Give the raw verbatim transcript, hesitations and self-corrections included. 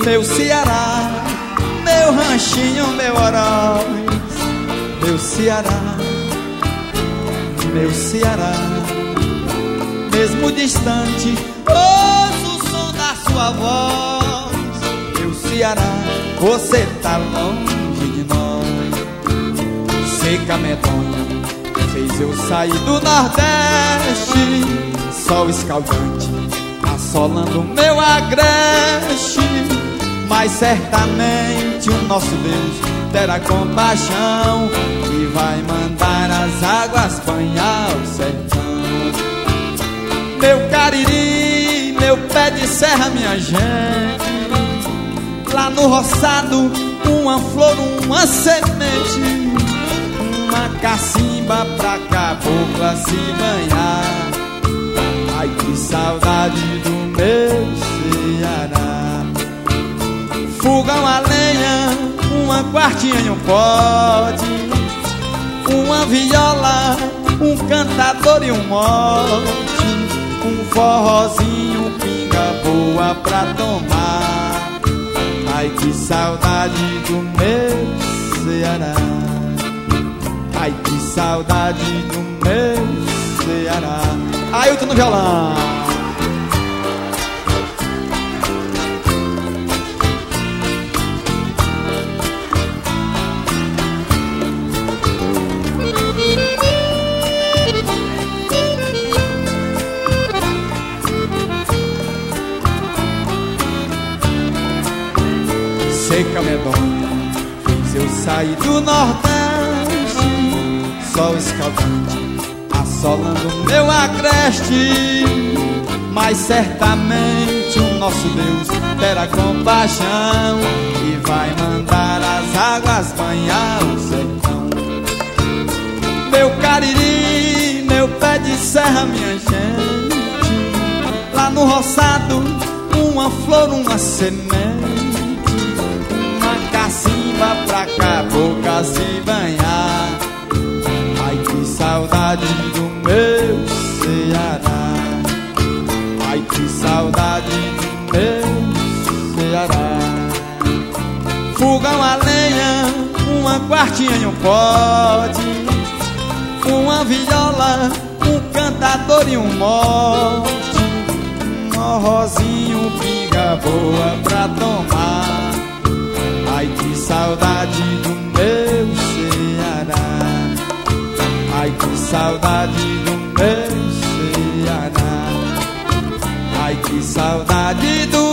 meu Ceará, meu ranchinho, meu Oroz, meu Ceará, meu Ceará. Mesmo distante, ouço o som da sua voz. Meu Ceará, você tá longe de nós. Seca medonha fez eu sair do Nordeste. Sol escaldante assolando meu agreste. Mas certamente o nosso Deus terá compaixão e vai mandar as águas banhar o sertão. Meu Cariri, meu pé de serra, minha gente, lá no roçado, uma flor, uma semente, uma cacimba pra cabocla se banhar. Ai, que saudade do meu Ceará. Fogão a lenha, uma quartinha e um pote, uma viola, um cantador e um mote, um forrozinho, pinga boa pra tomar. Ai, que saudade do meu Ceará. Ai, que saudade do meu Ceará. Ailton no violão. Seca medonha fez eu sair do Nordeste. Sol escaldante assolando meu agreste. Mas certamente o nosso Deus terá compaixão e vai mandar as águas banhar o sertão. Meu Cariri, meu pé de serra, minha gente, lá no roçado, uma flor, uma semente, uma cacimba pra cabocla se banhar. Ai, que saudade do meu Ceará. Ai, que saudade do meu Ceará. Fogão a lenha, uma quartinha e um pote, uma viola, um cantador e um mote, um rosinho, pinga boa pra tomar. Ai, que saudade do meu Ceará. Ai, que saudade do meu Ceará. Ai, que saudade do